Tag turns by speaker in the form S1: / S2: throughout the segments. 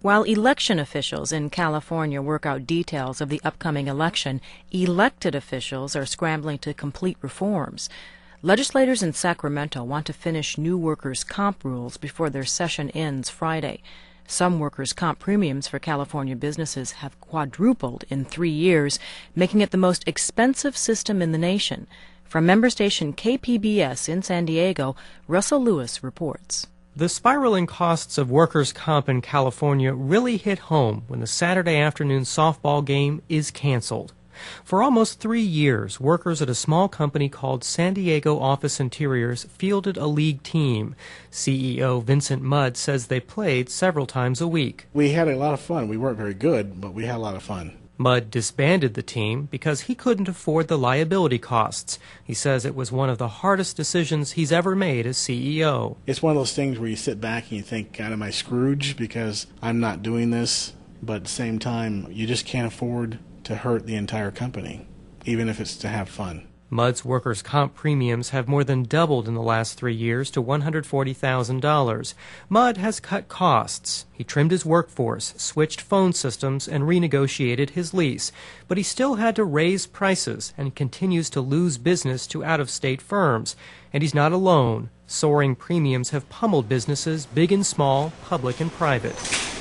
S1: While election officials in California work out details of the upcoming election, elected officials are scrambling to complete reforms. Legislators in Sacramento want to finish new workers' comp rules before their session ends Friday. Some workers' comp premiums for California businesses have quadrupled in 3 years, making it the most expensive system in the nation. From member station KPBS in San Diego, Russell Lewis reports.
S2: The spiraling costs of workers' comp in California really hit home when the Saturday afternoon softball game is canceled. For almost 3 years, workers at a small company called San Diego Office Interiors fielded a league team. CEO Vincent Mudd says they played several times a week.
S3: We had a lot of fun. We weren't very good, but we had a lot of fun.
S2: Mudd disbanded the team because he couldn't afford the liability costs. He says it was one of the hardest decisions he's ever made as CEO.
S3: It's one of those things where you sit back and you think, God, am I Scrooge because I'm not doing this? But at the same time, you just can't afford to hurt the entire company, even if it's to have fun.
S2: Mudd's workers' comp premiums have more than doubled in the last 3 years to $140,000. Mudd has cut costs. He trimmed his workforce, switched phone systems, and renegotiated his lease. But he still had to raise prices and continues to lose business to out-of-state firms. And he's not alone. Soaring premiums have pummeled businesses, big and small, public and private.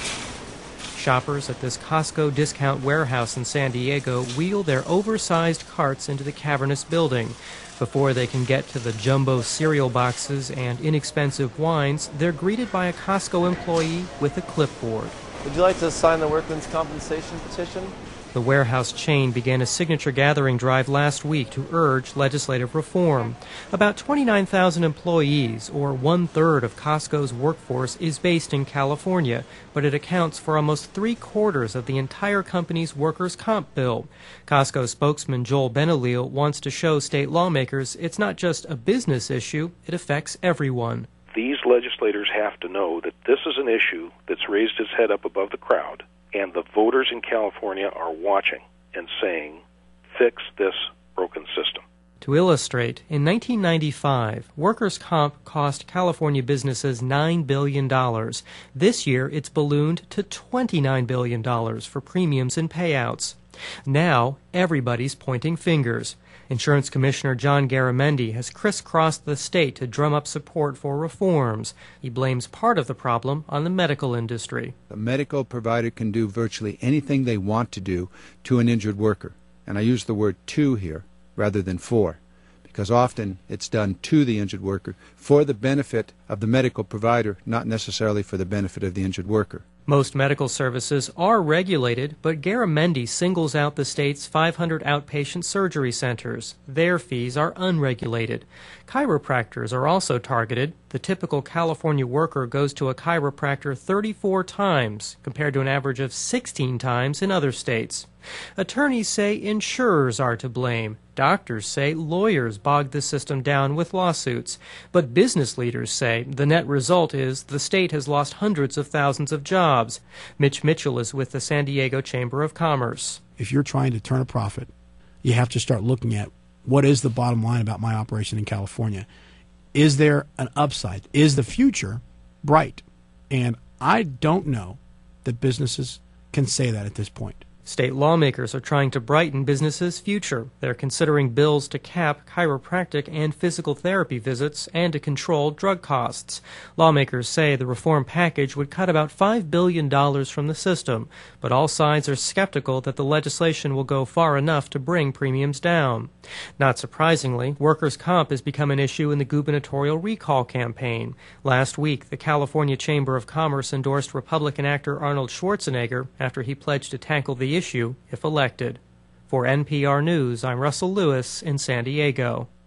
S2: Shoppers at this Costco discount warehouse in San Diego wheel their oversized carts into the cavernous building. Before they can get to the jumbo cereal boxes and inexpensive wines, they're greeted by a Costco employee with a clipboard.
S4: Would you like to sign the workman's compensation petition?
S2: The warehouse chain began a signature gathering drive last week to urge legislative reform. About 29,000 employees, or 1/3 of Costco's workforce, is based in California, but it accounts for almost 3/4 of the entire company's workers' comp bill. Costco spokesman Joel Benalil wants to show state lawmakers it's not just a business issue, it affects everyone.
S5: These legislators have to know that this is an issue that's raised its head up above the crowd, and the voters in California are watching and saying, fix this broken system.
S2: To illustrate, in 1995, workers' comp cost California businesses $9 billion. This year, it's ballooned to $29 billion for premiums and payouts. Now, everybody's pointing fingers. Insurance Commissioner John Garamendi has crisscrossed the state to drum up support for reforms. He blames part of the problem on the medical industry.
S6: A medical provider can do virtually anything they want to do to an injured worker. And I use the word to here rather than for, because often it's done to the injured worker for the benefit of the medical provider, not necessarily for the benefit of the injured worker.
S2: Most medical services are regulated, but Garamendi singles out the state's 500 outpatient surgery centers. Their fees are unregulated. Chiropractors are also targeted. The typical California worker goes to a chiropractor 34 times, compared to an average of 16 times in other states. Attorneys say insurers are to blame. Doctors say lawyers bogged the system down with lawsuits. But business leaders say the net result is the state has lost hundreds of thousands of jobs. Mitch Mitchell is with the San Diego Chamber of Commerce.
S7: If you're trying to turn a profit, you have to start looking at what is the bottom line about my operation in California. Is there an upside? Is the future bright? And I don't know that businesses can say that at this point.
S2: State lawmakers are trying to brighten businesses' future. They're considering bills to cap chiropractic and physical therapy visits and to control drug costs. Lawmakers say the reform package would cut about $5 billion from the system, but all sides are skeptical that the legislation will go far enough to bring premiums down. Not surprisingly, workers' comp has become an issue in the gubernatorial recall campaign. Last week, the California Chamber of Commerce endorsed Republican actor Arnold Schwarzenegger after he pledged to tackle the issue if elected. For NPR News, I'm Russell Lewis in San Diego.